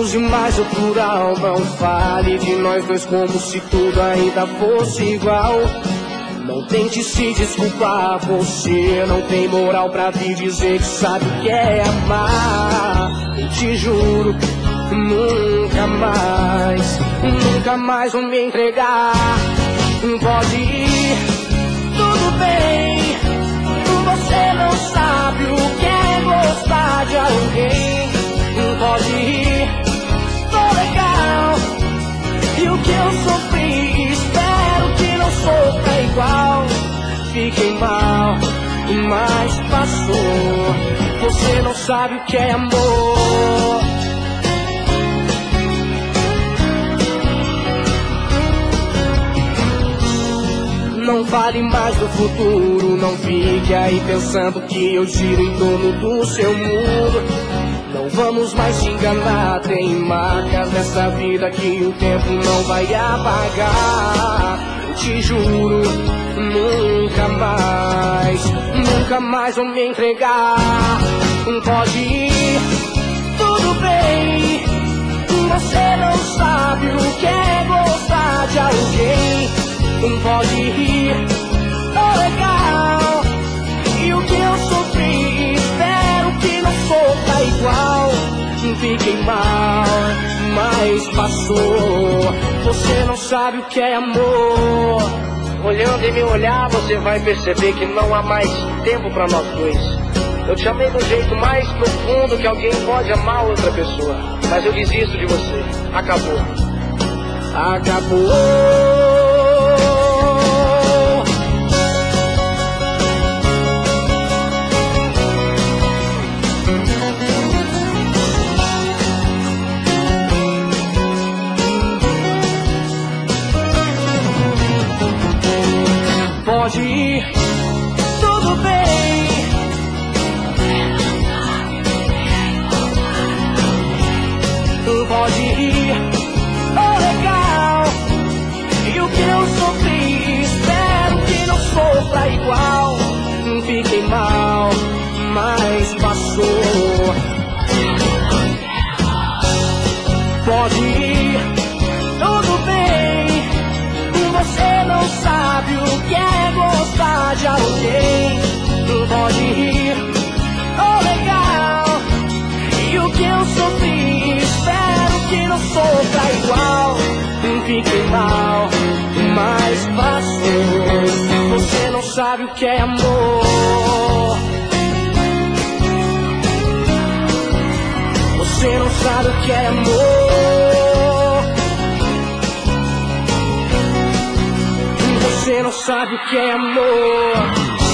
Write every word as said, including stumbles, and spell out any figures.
use mais o plural. Não fale de nós dois como se tudo ainda fosse igual. Não tente se desculpar, você não tem moral pra vir dizer que sabe o que é amar. Eu te juro, nunca mais, nunca mais vou me entregar. Pode ir, tudo bem, você não sabe o que é gostar de alguém. Pode ir, tô legal, e o que eu sofri, espero que não sofra igual. Fiquei mal, mas passou, você não sabe o que é amor. Não fale mais do futuro, não fique aí pensando que eu giro em torno do seu mundo. Não vamos mais se enganar, tem marcas nessa vida que o tempo não vai apagar. Eu te juro, nunca mais, nunca mais vou me entregar. Pode ir, tudo bem, você não sabe o que é gostar de alguém. Pode ir, tô legal, e o que eu sofri, espero que não sofra igual. Fiquei mal, mas passou, você não sabe o que é amor. Olhando em meu olhar, você vai perceber que não há mais tempo pra nós dois. Eu te amei do jeito mais profundo que alguém pode amar outra pessoa, mas eu desisto de você, acabou. Acabou. Pode ir, tudo bem, pode ir, oh legal, e o que eu sofri, espero que não sofra igual. Fiquei mal, mas passou. Pode ir, tudo bem, você não sabe o que é gostar de alguém. Pode ir, oh legal, e o que eu sofri, espero que não sofra igual. Fiquei mal, mas passou, você não sabe o que é amor. Você não sabe o que é amor. Você não sabe o que é amor.